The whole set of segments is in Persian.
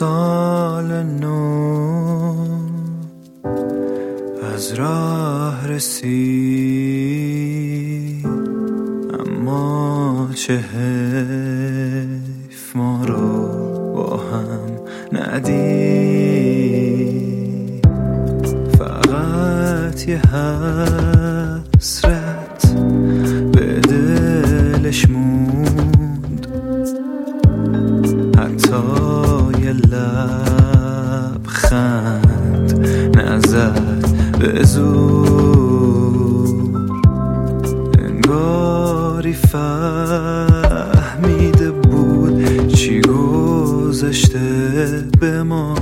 سال نو از راه رسید، اما چه حیف ما رو با هم ندید. فقط یه حسرت به دلش موند، حتی یه لبخند نزد به زور. انگاری فهمیده بود چی گذشته به ما،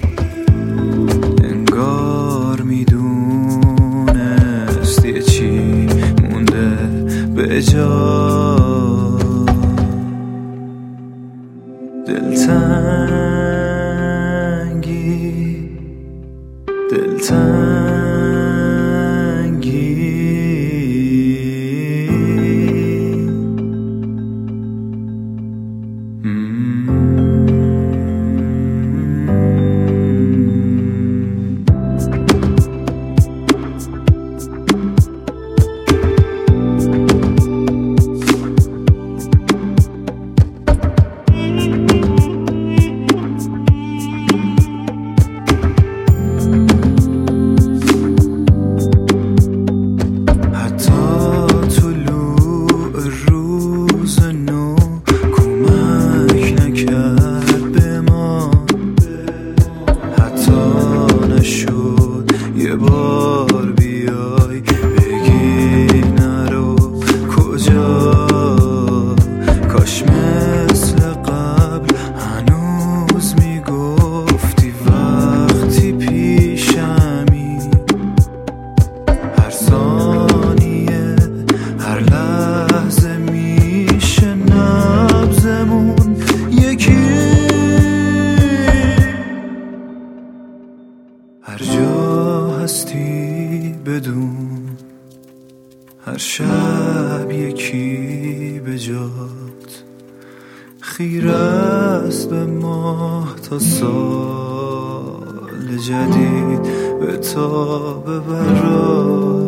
انگار میدونست یه چی مونده به جا. دلتنگی یه بار بیای بگی نرو کجا. کاش مثل قبل هنوز میگفتی وقتی پیشمی. هر ثانیه هر لحظه میشه نبضمون یکی. هر جا هستی بدون هر شب یکی به جات خیره است به ماه تا سال جدید به تاب برات.